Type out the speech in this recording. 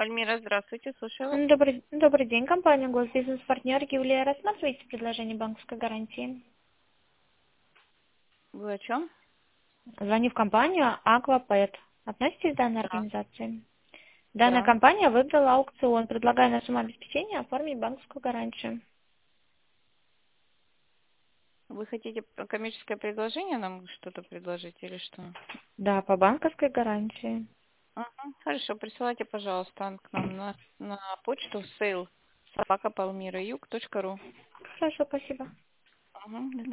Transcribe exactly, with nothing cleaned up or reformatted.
Пальмира, здравствуйте, слушаю вас. Добрый, добрый день, компания Госбизнес-партнер Юлия. Рассматриваете предложение банковской гарантии? Вы о чем? Звоню в компанию Аквапэт. Относитесь к данной Да, организации? Данная да. компания выиграла аукцион, предлагая на сумму обеспечения оформить банковскую гарантию. Вы хотите коммерческое предложение нам что-то предложить или что? Да, по банковской гарантии. Ага, хорошо, присылайте, пожалуйста, к нам на, на почту сейл собака палмира юг точка ру. Хорошо, спасибо. Ага,